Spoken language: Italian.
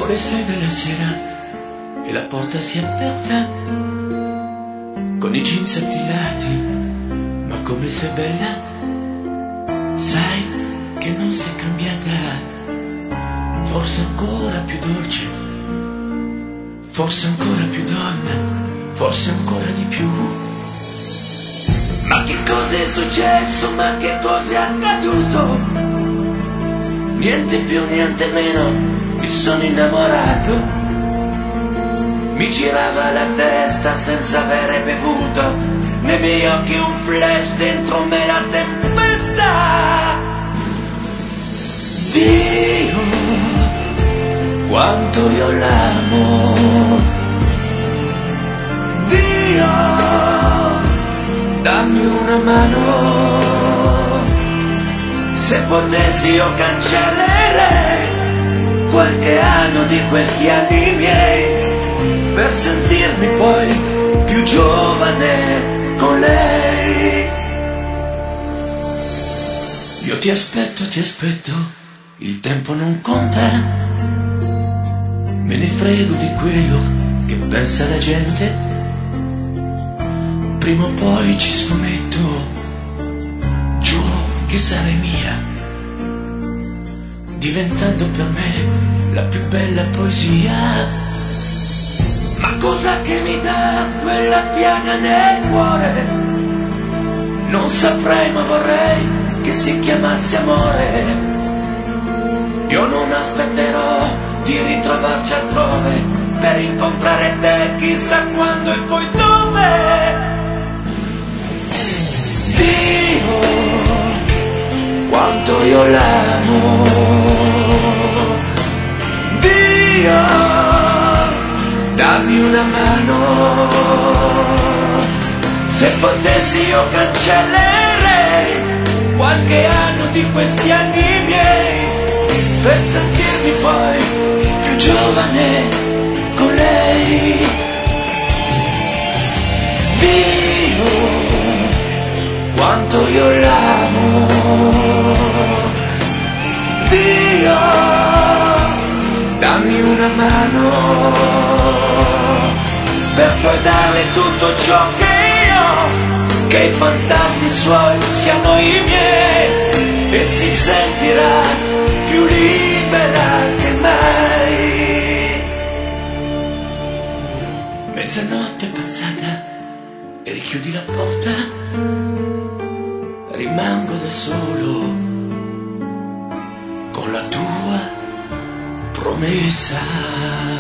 ore 6 della sera e la porta si è aperta, con i jeans attillati, ma come sei bella, sai che non sei cambiata, forse ancora più dolce, forse ancora più donna, forse ancora di più. Ma che cosa è successo, ma che cosa è accaduto? Niente più, niente meno, mi sono innamorato. Mi girava la testa senza avere bevuto, nei miei occhi un flash, dentro me la tempesta. Dio, quanto io l'amo. Dio, dammi una mano. Se potessi io cancellerei qualche anno di questi anni miei per sentirmi poi più giovane con lei. Io ti aspetto, il tempo non conta, me ne frego di quello che pensa la gente, prima o poi ci scommetto, che sarai mia, diventando per me la più bella poesia. Ma cosa che mi dà quella piaga nel cuore? Non saprei, ma vorrei che si chiamasse amore. Io non aspetterò di ritrovarci altrove per incontrare te chissà quando e poi dove. Quanto io l'amo. Dio, dammi una mano. Se potessi io cancellerei qualche anno di questi anni miei per sentirmi poi più giovane con lei. Dio, quanto io l'amo. Dio, dammi una mano per poi darle tutto ciò che io, che i fantasmi suoi siano i miei e si sentirà più libera che mai. Mezzanotte passata e richiudi la porta, rimango da solo con la tua promessa.